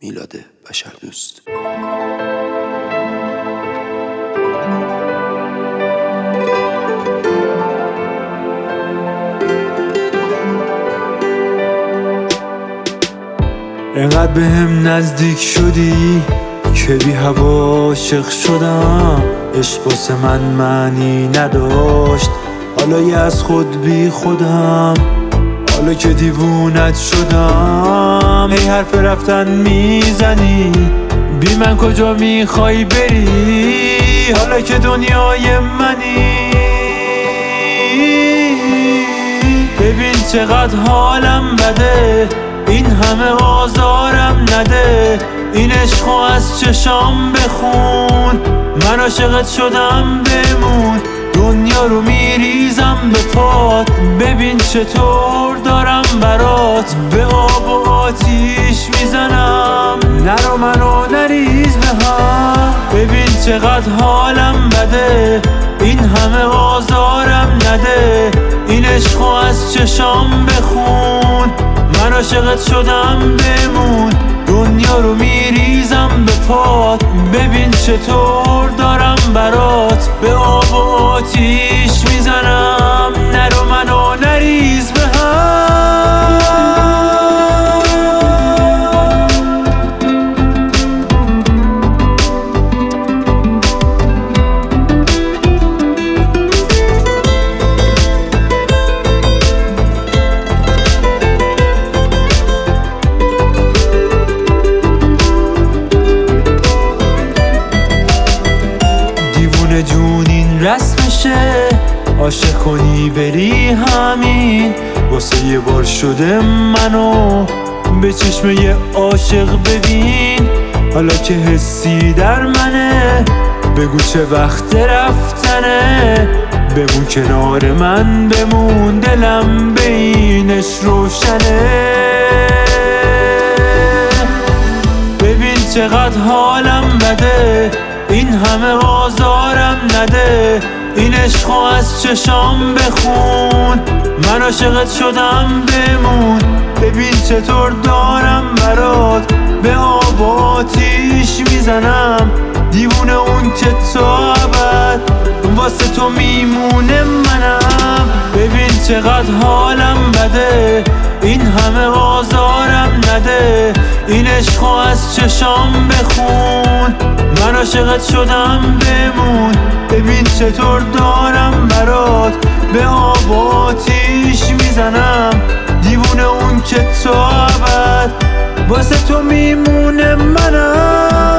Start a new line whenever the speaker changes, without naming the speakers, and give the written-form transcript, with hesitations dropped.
میلاد بشردوست.
انقدر بهم نزدیک شدی که بی هوا عاشق شدم. عشق واسه من معنی نداشت، حالا یه از خود بی خودم. حالا که دیوونت شدم، ای حرف رفتن میزنی، بی من کجا میخوای بری؟ حالا که دنیای منی. ببین چقدر حالم بده، این همه آزارم نده. این عشقو از چشام بخون، من عاشقت شدم بمون. دنیا رو میریزم به پات، ببین چطور دارم برات به آب و آتیش میزنم. نرو منو نریز به هم، ببین چقدر حالم بده، این همه آزارم نده. این عشقو از چشام بخون، من عاشقت شدم بمون. دنیا رو میریزم به پات، ببین چطور دارم برات به آب و آتیش میزنم. نرو منو نریز به هم. جون این رسمشه، عاشق کنی بری همین. واسه یه بار شده منو به چشم یه عاشق ببین. حالا که حسی در منه، بگو چه وقت رفتنه. بمون کنار من بمون، دلم بینش روشنه. ببین چقدر حالم بده، این همه آزارم نده. این عشقو از چشام بخون، من عاشقت شدم بمون. ببین چطور دارم برات به آب و آتیش میزنم. دیوونه اون که تا ابد واسه تو میمونه منم. ببین چقدر حالم بده، این همه آزارم نده. این عشقو از چشام بخون، من عاشقت شدم بمون. ببین چطور دارم برات به آب و آتیش میزنم. دیوونه اون که تا ابد واسه تو میمونه منم.